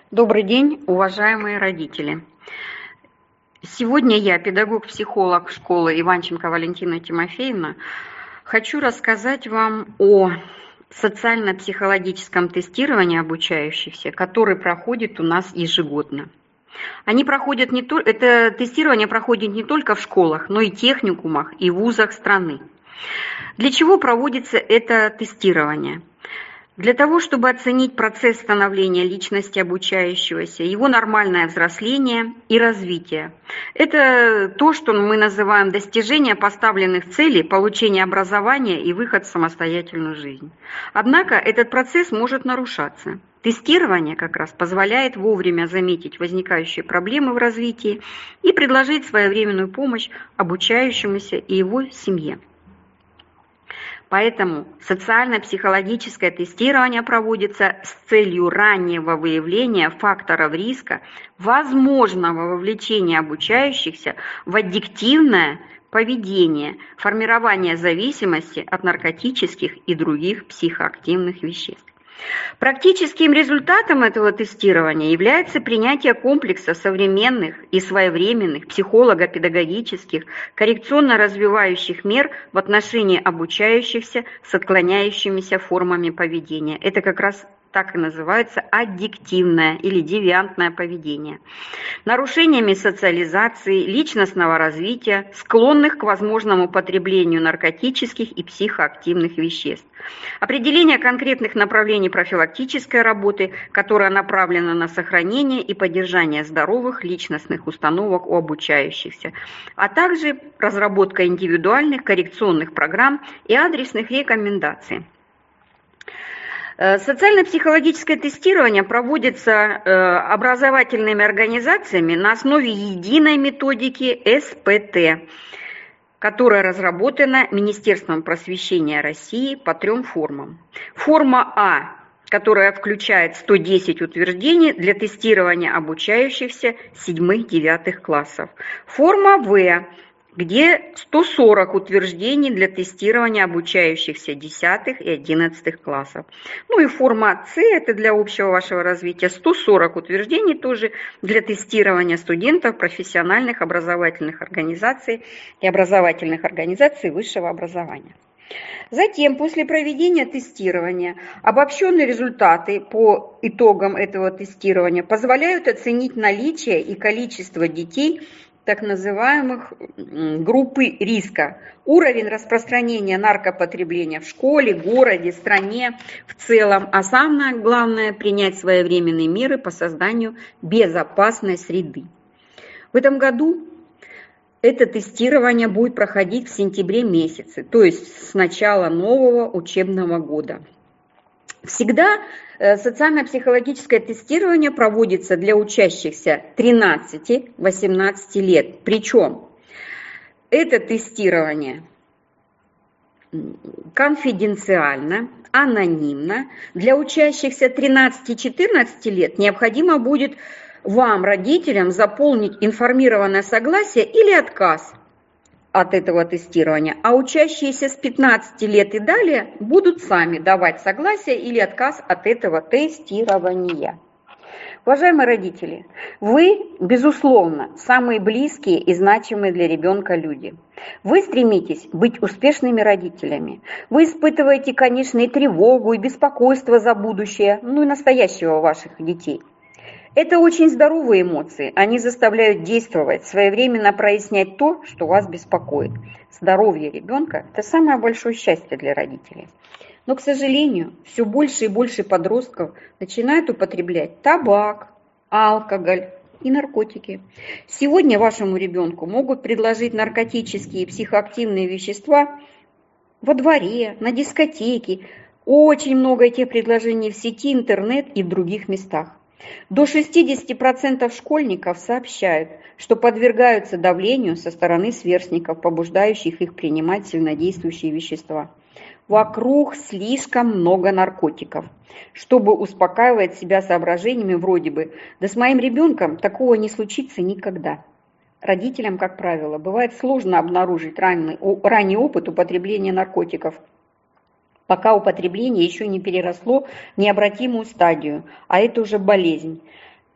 Добрый день, уважаемые родители. Сегодня я, педагог-психолог школы Иванченко Валентина Тимофеевна, хочу рассказать вам о социально-психологическом тестировании обучающихся, который проходит у нас ежегодно. Это тестирование проходит не только в школах, но и техникумах и вузах страны. Для чего проводится это тестирование? Для того, чтобы оценить процесс становления личности обучающегося, его нормальное взросление и развитие. Это то, что мы называем достижение поставленных целей, получение образования и выход в самостоятельную жизнь. Однако этот процесс может нарушаться. Тестирование как раз позволяет вовремя заметить возникающие проблемы в развитии и предложить своевременную помощь обучающемуся и его семье. Поэтому социально-психологическое тестирование проводится с целью раннего выявления факторов риска возможного вовлечения обучающихся в аддиктивное поведение, формирование зависимости от наркотических и других психоактивных веществ. Практическим результатом этого тестирования является принятие комплекса современных и своевременных психолого-педагогических коррекционно-развивающих мер в отношении обучающихся с отклоняющимися формами поведения. Это как раз так и называется аддиктивное или девиантное поведение. Нарушениями социализации, личностного развития, склонных к возможному потреблению наркотических и психоактивных веществ. Определение конкретных направлений профилактической работы, которая направлена на сохранение и поддержание здоровых личностных установок у обучающихся, а также разработка индивидуальных коррекционных программ и адресных рекомендаций. Социально-психологическое тестирование проводится образовательными организациями на основе единой методики СПТ, которая разработана Министерством просвещения России по 3 формам. Форма А, которая включает 110 утверждений для тестирования обучающихся 7-9 классов. Форма В, где 140 утверждений для тестирования обучающихся 10 и 11 классов. Ну и форма С, это для общего вашего развития, 140 утверждений тоже для тестирования студентов профессиональных образовательных организаций и образовательных организаций высшего образования. Затем, после проведения тестирования, обобщенные результаты по итогам этого тестирования позволяют оценить наличие и количество детей, так называемых группы риска, уровень распространения наркопотребления в школе, городе, стране в целом, а самое главное – принять своевременные меры по созданию безопасной среды. В этом году это тестирование будет проходить в сентябре месяце, то есть с начала нового учебного года. Всегда социально-психологическое тестирование проводится для учащихся 13-18 лет. Причем это тестирование конфиденциально, анонимно. Для учащихся 13-14 лет необходимо будет вам, родителям, заполнить информированное согласие или отказ от этого тестирования, а учащиеся с 15 лет и далее будут сами давать согласие или отказ от этого тестирования. Уважаемые родители, вы, безусловно, самые близкие и значимые для ребенка люди. Вы стремитесь быть успешными родителями. Вы испытываете, конечно, и тревогу, и беспокойство за будущее, ну и настоящего ваших детей. Это очень здоровые эмоции, они заставляют действовать, своевременно прояснять то, что вас беспокоит. Здоровье ребенка – это самое большое счастье для родителей. Но, к сожалению, все больше и больше подростков начинают употреблять табак, алкоголь и наркотики. Сегодня вашему ребенку могут предложить наркотические и психоактивные вещества во дворе, на дискотеке. Очень много этих предложений в сети, интернет и в других местах. До 60% школьников сообщают, что подвергаются давлению со стороны сверстников, побуждающих их принимать сильнодействующие вещества. Вокруг слишком много наркотиков, чтобы успокаивать себя соображениями вроде бы «да с моим ребенком такого не случится никогда». Родителям, как правило, бывает сложно обнаружить ранний опыт употребления наркотиков, пока употребление еще не переросло в необратимую стадию, а это уже болезнь.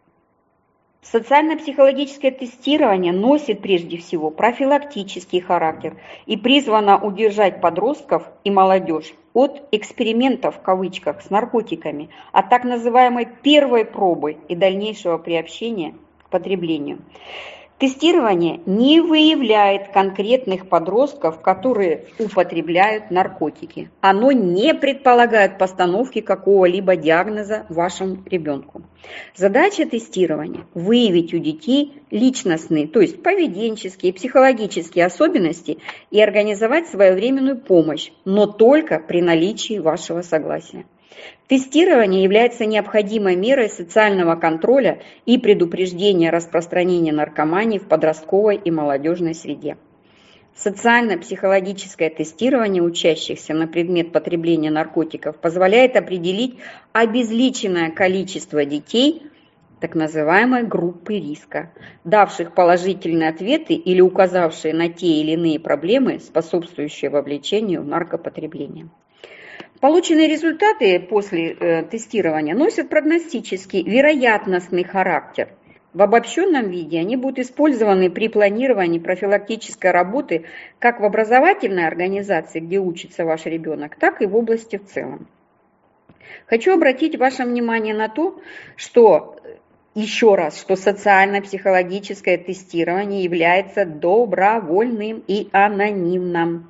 Социально-психологическое тестирование носит прежде всего профилактический характер и призвано удержать подростков и молодежь от экспериментов в кавычках с наркотиками, от так называемой первой пробы и дальнейшего приобщения к потреблению. Тестирование не выявляет конкретных подростков, которые употребляют наркотики. Оно не предполагает постановки какого-либо диагноза вашему ребенку. Задача тестирования – выявить у детей личностные, то есть поведенческие, психологические особенности и организовать своевременную помощь, но только при наличии вашего согласия. Тестирование является необходимой мерой социального контроля и предупреждения распространения наркомании в подростковой и молодежной среде. Социально-психологическое тестирование учащихся на предмет потребления наркотиков позволяет определить обезличенное количество детей, так называемой группы риска, давших положительные ответы или указавшие на те или иные проблемы, способствующие вовлечению в наркопотребление. Полученные результаты после тестирования носят прогностический, вероятностный характер. В обобщенном виде они будут использованы при планировании профилактической работы как в образовательной организации, где учится ваш ребенок, так и в области в целом. Хочу обратить ваше внимание на то, что что социально-психологическое тестирование является добровольным и анонимным.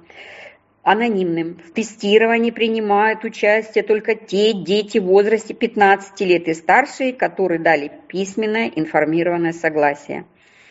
В тестировании принимают участие только те дети в возрасте 15 лет и старше, которые дали письменное информированное согласие.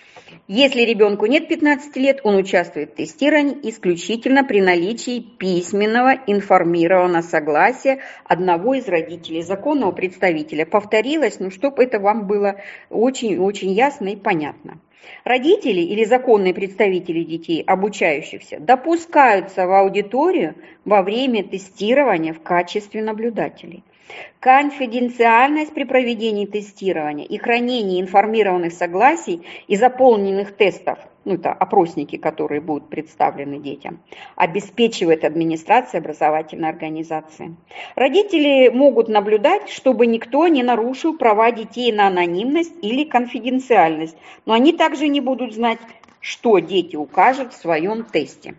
Если ребенку нет 15 лет, он участвует в тестировании исключительно при наличии письменного информированного согласия одного из родителей, законного представителя. Повторилось, чтобы это вам было очень ясно и понятно. Родители или законные представители детей, обучающихся, допускаются в аудиторию во время тестирования в качестве наблюдателей. Конфиденциальность при проведении тестирования и хранении информированных согласий и заполненных тестов, это опросники, которые будут представлены детям, обеспечивает администрация образовательной организации. Родители могут наблюдать, чтобы никто не нарушил права детей на анонимность или конфиденциальность, но они также не будут знать, что дети укажут в своем тесте.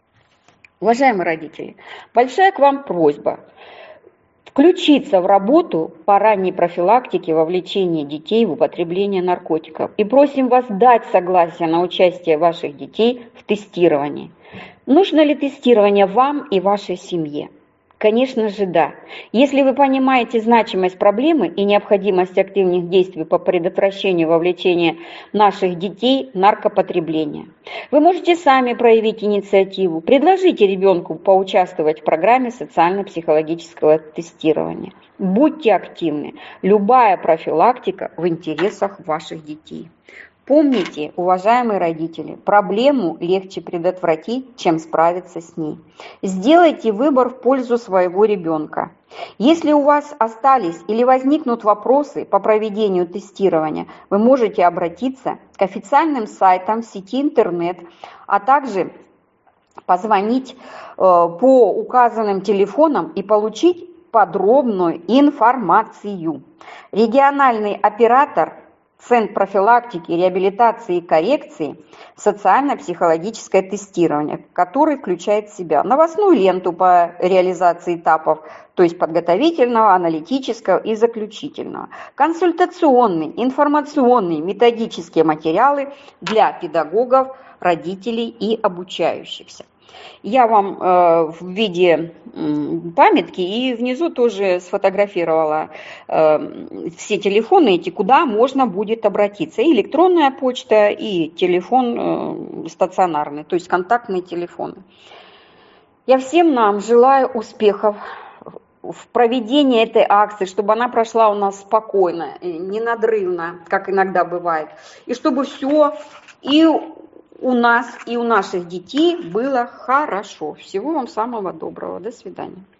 Уважаемые родители, большая к вам просьба включиться в работу по ранней профилактике вовлечения детей в употребление наркотиков. И просим вас дать согласие на участие ваших детей в тестировании. Нужно ли тестирование вам и вашей семье? Конечно же, да. Если вы понимаете значимость проблемы и необходимость активных действий по предотвращению вовлечения наших детей в наркопотребление. Вы можете сами проявить инициативу, предложите ребенку поучаствовать в программе социально-психологического тестирования. Будьте активны. Любая профилактика в интересах ваших детей. Помните, уважаемые родители, проблему легче предотвратить, чем справиться с ней. Сделайте выбор в пользу своего ребенка. Если у вас остались или возникнут вопросы по проведению тестирования, вы можете обратиться к официальным сайтам в сети интернет, а также позвонить по указанным телефонам и получить подробную информацию. Региональный оператор Центр профилактики, реабилитации и коррекции социально-психологическое тестирование, который включает в себя новостную ленту по реализации этапов, то есть подготовительного, аналитического и заключительного, консультационные, информационные, методические материалы для педагогов, родителей и обучающихся. Я вам в виде памятки и внизу тоже сфотографировала все телефоны эти, куда можно будет обратиться. И электронная почта, и телефон стационарный, то есть контактные телефоны. Я всем нам желаю успехов в проведении этой акции, чтобы она прошла у нас спокойно, ненадрывно, как иногда бывает. И чтобы все и у нас, и у наших детей было хорошо. Всего вам самого доброго. До свидания.